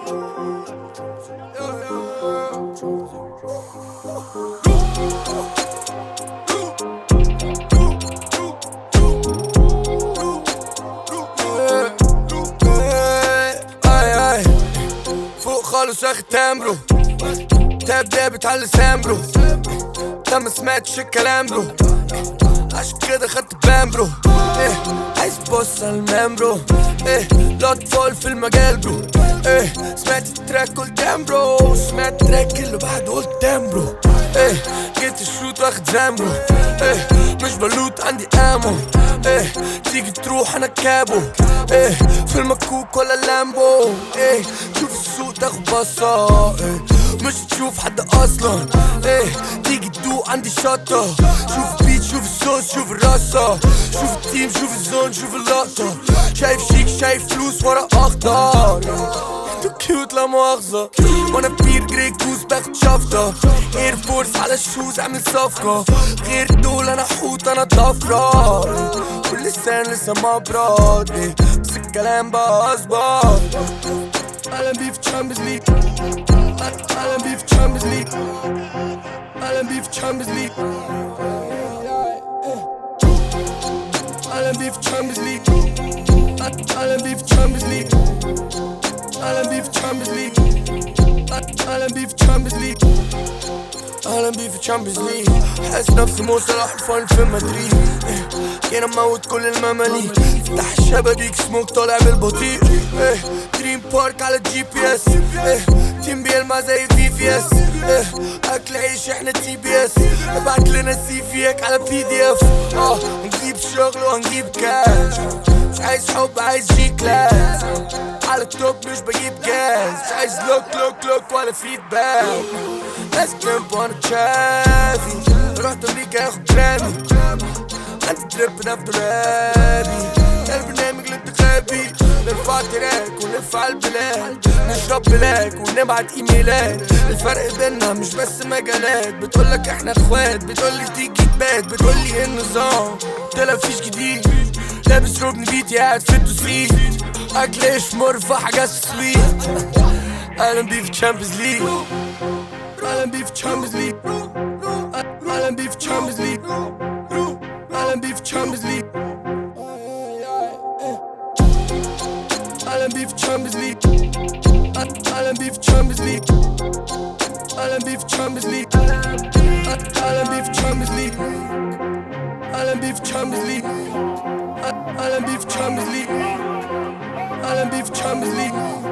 فوق خالص واخد تامبرو تاب دابت على لسان برو. انت ما سمعتش الكلام برو، عشان كده خدت بام برو. عايز تبص على المام برو. الاطفال في المجال برو. سمعت التراك قلت دام برو، سمعت التراك اللي بعده قلت دام برو. جيت الشوت واخد زام برو. مش بلوت عندي امو. تيجي تروح انا كابو. في المكوك ولا اللامبو. شوف السوق تاخد بصة. مش تشوف حد اصلا. تيجي تدوق عندي شطة. شوف بيت شوف الصوص شوف الرصة. شوف التيم شوف الزون شوف اللقطة. شايف شيك شايف فلوس ورا اخضر. انتو كيوت لا مؤاخذة. وانا بير جري كوز باخد شفطة. اير فورس على الشوز اعمل صفقة. غير دول انا حوت انا ضفرة. واللسان لسه مبرد. بس الكلام بقى اصبر. اهلا بيه في تشامبيونز ليج. اهلا بيه في تشامبيونز ليج. اهلا بيه في تشامبيونز ليج. اهلا بيه في تشامبيونز ليج. اهلا بيه في تشامبيونز ليج. اهلا بيه في تشامبيونز ليج. اهلا بيه في تشامبيونز ليج. اهلا بيه في تشامبيونز ليج. حاسس نفسي مو صلاح الفاين في مدريد. جينا نموت كل المماليك. فتح الشبابيك سموك طالع بالبطيء. دريم بارك على الجي بي اس. تيم بيلمع زي في اس. اكل عيش احنا تي بي اس. ابعت لنا سي فيك على بي دي اف. هنجيب شغل وهنجيب كاش. مش عايز حب عايز جي كلاس. على التوب مش بجيب جاز. مش عايز لوك ولا فيدباك. لازم كلمب وانا تشافي. رحت امريكا اخد جرامي. عندي تريب نفضل هابي. البرنامج الانتخابي. نرفع تراك ونرفع البلاد. نشرب بلاك ونبعت ايميلات. الفرق بينا مش بس مجالات. بتقولك احنا اخوات بتقولي تيجي تبات. بتقولي ايه النظام قلتلها مفيش جديد. لابس ركن بيتي قاعد في التوسيت. اكل ايش مرفع حاجات سويت. اهلا بيه في تشامبيونز ليج. اهلا بيه في تشامبيونز ليج. اهلا بيه في تشامبيونز ليج. اهلا بيه في تشامبيونز ليج. اهلا بيه في تشامبيونز ليج. اهلا بيه في تشامبيونز ليج. اهلا بيه في تشامبيونز ليج. اهلا بيه في تشامبيونز ليج. اهلا بيه في تشامبيونز ليج. اهلا بيه في تشامبيونز ليج. اهلا بيه في تشامبيونز ليج.